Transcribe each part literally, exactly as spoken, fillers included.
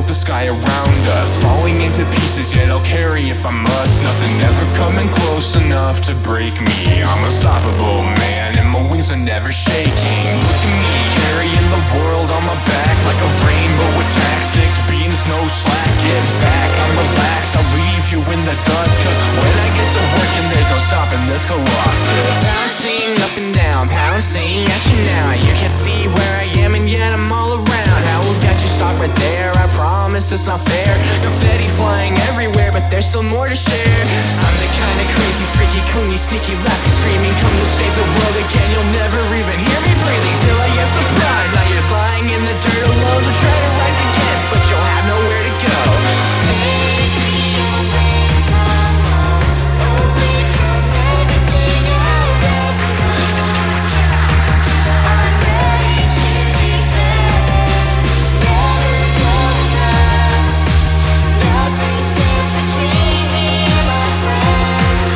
broke the sky around us, falling into pieces, yet I'll carry if I must. Nothing ever coming close enough to break me. I'm unstoppable, man, and my wings are never shaking. Look at me, carrying the world on my back like a rainbow with tactics, beams, no slack. Get back, I'm relaxed, I'll leave you in the dust, cause when I get to working, there's no stopping this colossus. Bouncing up and down, pouncing at you now. You can't see where I am and yet I'm all around. How will get you stop right there? I promise it's not fair. Confetti flying everywhere, but there's still more to share. I'm the kind of crazy, freaky, clingy, sneaky, laughing, screaming, come to save the world again. You'll never even hear me breathing till I get some pride. Now you're lying in the dirt alone to try to rise again, but you'll have nowhere to go. Take me away from home, away from everything I've ever known. I'm ready to defend. Never going us. Nothing stands between me and my friends.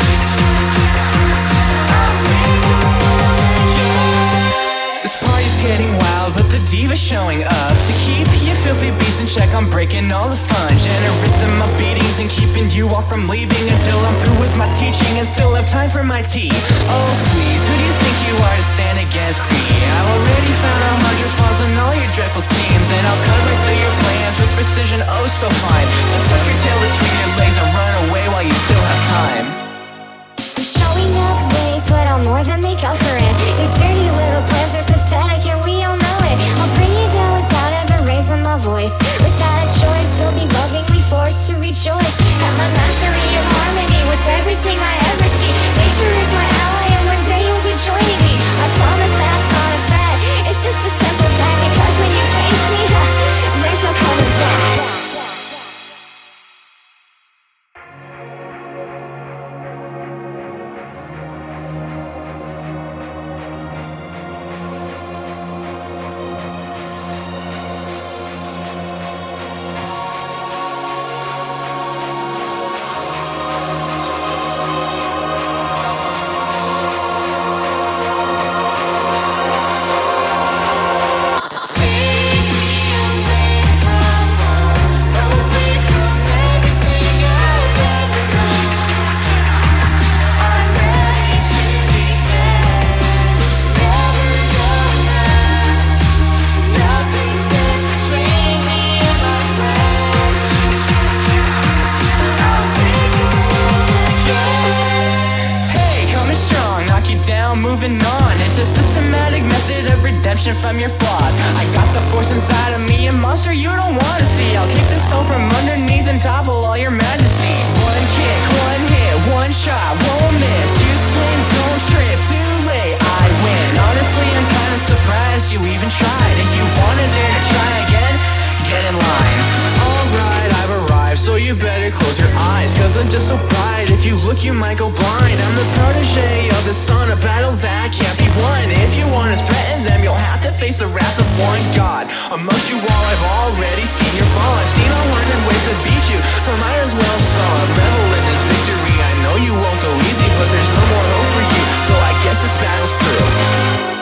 I'll save the world again. This party's getting wild, but the diva's showing up to keep you filthy beasts in check. I'm breaking all the fun, generous in my beatings and keeping you all from leaving until I'm through with my teaching and still have time for my tea. Oh please, who do you think you are to stand against me? I've already found a hundred flaws in all your dreadful schemes, and I'll cut right through your plans with precision, oh so fine. So tuck your tail between your legs and run away while you still have time. I'm showing up late, but I'll more than make up for it. Your dirty little plans are pathetic, and we all know it. I'll bring you down without ever raising my voice. Without a choice, you'll be lovingly forced to rejoice at my mastery of harmony with everything I ever see. Nature is my ally, and one day you'll be joining me. I promise that's not a fad, it's just a simple fact. Because when you face me, there's no coming back. Moving on, it's a systematic method of redemption from your flaws. I got the force inside of me, a monster you don't wanna see. I'll kick the stone from underneath and topple all your majesty. One kick, one hit, one shot, won't miss. You swing, don't trip, too late, I win. Honestly, I'm kinda surprised you even tried. If you wanted dare to try again, get in line. Alright, I've arrived, so you better close your eyes, cause I'm just so bright, if you look you might go blind. I'm the protege of the sun, a battle that can't be won. If you want to threaten them, you'll have to face the wrath of one God. Amongst you all, I've already seen your fall. I've seen a hundred ways to beat you, so I might as well stall. Revel in this victory, I know you won't go easy, but there's no more hope for you, so I guess this battle's through.